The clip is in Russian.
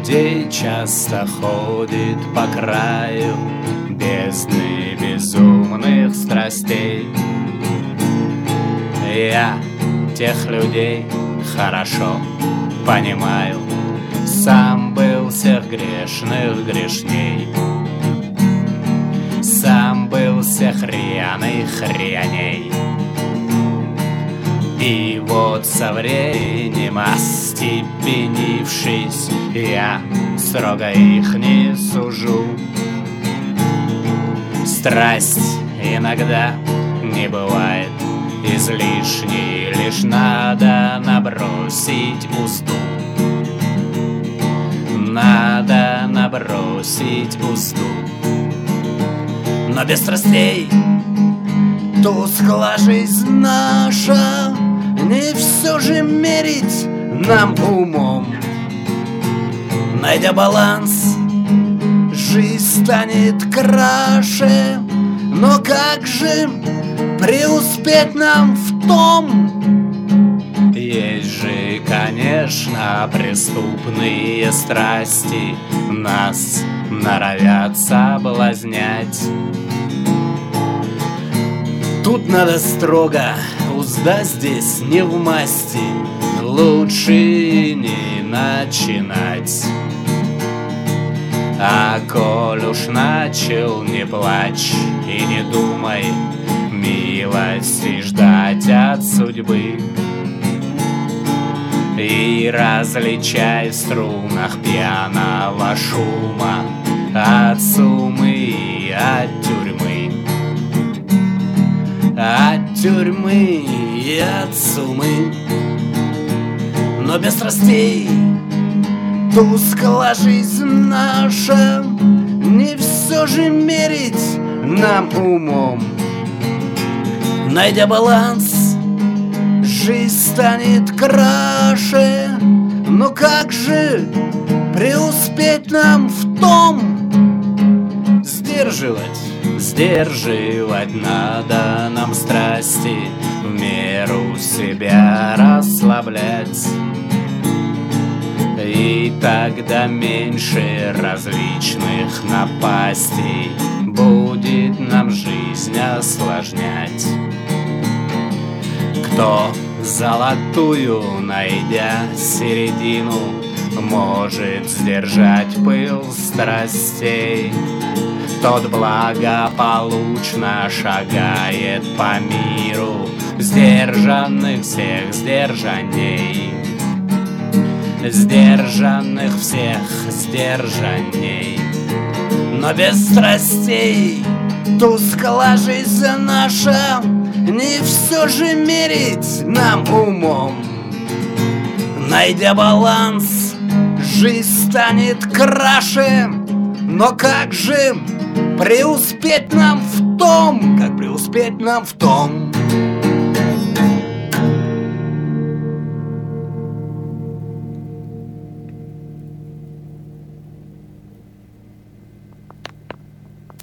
людей часто ходит по краю бездны безумных страстей. Я тех людей хорошо понимаю, сам был всех грешных грешней, сам был всех рьяных рьяней. И вот со временем остепенившись, я строго их не сужу. Страсть иногда не бывает излишней, лишь надо набросить узду. Надо набросить узду. Но без страстей тускла жизнь наша, не все же мерить нам умом. Найдя баланс, жизнь станет краше. Но как же преуспеть нам в том? Есть же, конечно, преступные страсти, нас норовят соблазнять. Тут надо строго, узда здесь не в масти, лучше не начинать. А коль уж начал, не плачь и не думай милости ждать от судьбы. И различай в струнах пьяного шума от суммы и от тюрьмы. От тюрьмы и от суммы. Но без страстей тускла жизнь наша, не все же мерить нам умом. Найдя баланс, жизнь станет краше. Но как же преуспеть нам в том? Сдерживать надо нам страсти, в меру себя расслаблять. И тогда меньше различных напастей будет нам жизнь осложнять. Кто золотую, найдя середину, может сдержать пыл страстей, тот благополучно шагает по миру, сдержанных всех сдержанней. Сдержанных всех сдержанней. Но без страстей тускла жизнь наша, не все же мерить нам умом. Найдя баланс, жизнь станет краше. Но как же преуспеть нам в том? Как преуспеть нам в том?